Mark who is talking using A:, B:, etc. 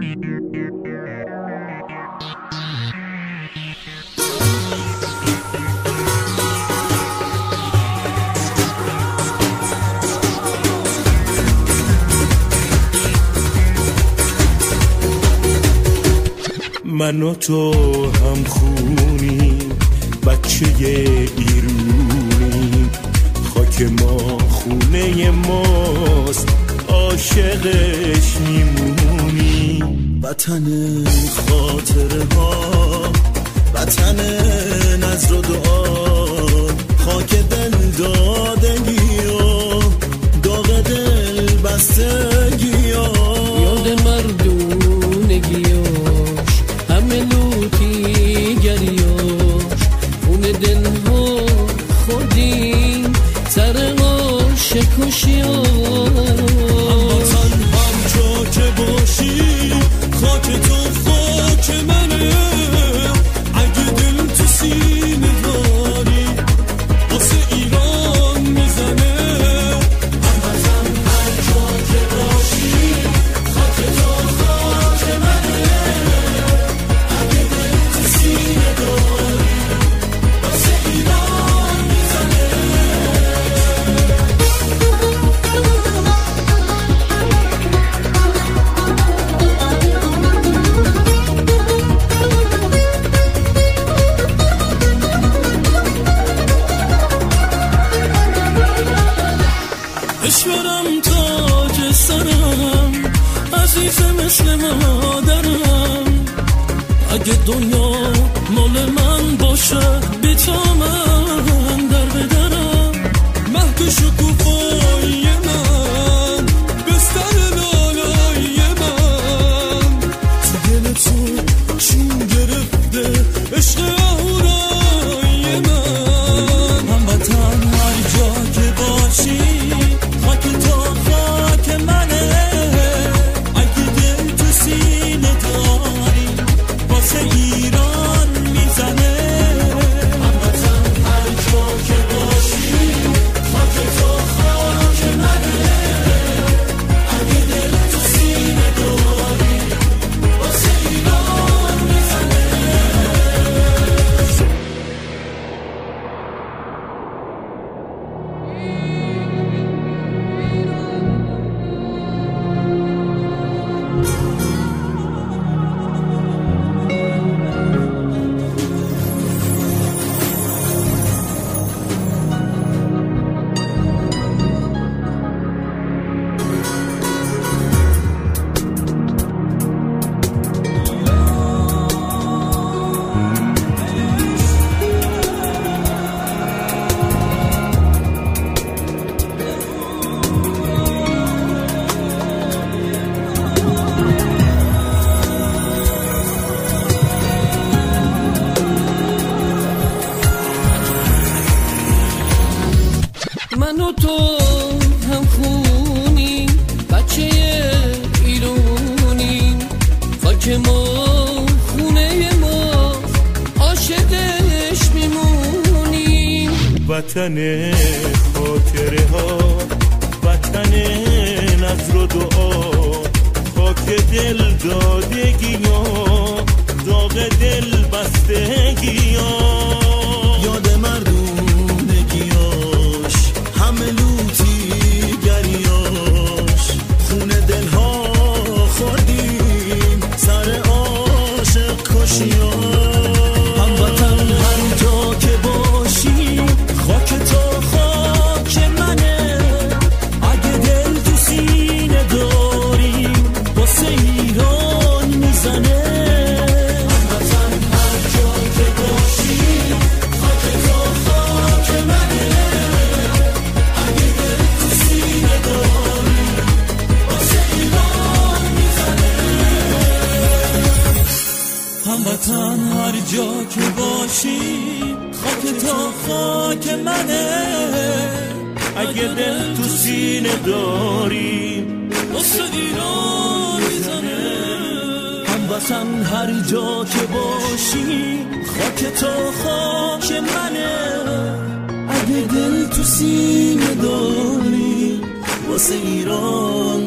A: من و تو هم خونیم، بچه ایرونیم، خاک ما خونه ماست، عاشقش میمونیم. وطن خاطره ها، وطن نظر و دعا، خاک دل دادگی و داغ دل بستگی ها،
B: یاد مردونگی همه لوتی گریاش، خون دل ها خوردیم سر عاشق کشی ها.
A: هموطن هر جا که باشی، خاک تو خاک منه، اگه دل تو سینه داری واسه ایران میزنه. هموطن هر جا که باشی، خاک تو خاک منه، اگه دل تو سینه داری واسه ایران میزنه. اشورم تاج سرم، عزیزم مثل مادرم، اگه دنیا مال من باشه بی تو من در بدرم. مهد شکوفایی من، بستر لالایی من، تو دل تو چین گرفته عشق اهورایی من. هموطن هر جا که باشی، خاک تو خاک منه، اگه دل تو سینه داری واسه ایران میزنه. هموطن هر جا که باشی، خاک تو خاک منه، اگه دل تو سینه داری واسه ایران میزنه.
B: من و تو هم خونیم، بچه ایرونیم، خاک ما خونه ما، عاشقش میمونیم.
A: وطن خاطره ها، وطن نظر و دعا، خاک دل دادگی ها، داغ دل بستگی ها، یاد مردونگیاش، همه لوتی گریاش، خون دل ها خوردیم سر عاشق کشی ها. هموطن هر جا که باشی، خاک تو خاک منه، اگه دل تو سینه داری واسه ایران میزنه. هموطن هر جا که باشی، خاک تو خاک منه، اگه دل تو سینه داری واسه ایران میزنه. هموطن هر جا که باشی، خاک تو خاک منه، اگه دل تو سینه داری واسه ایران میزنه. هموطن هر جا که باشی، خاک تو خاک منه، اگه دل تو سینه داری واسه ایران